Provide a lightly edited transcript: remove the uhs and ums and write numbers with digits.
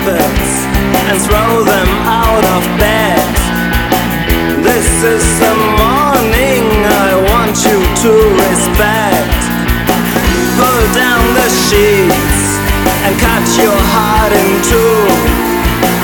carpets and throw them out of bed. This is the morning I want you to respect. Pull down the sheets and cut your heart in two.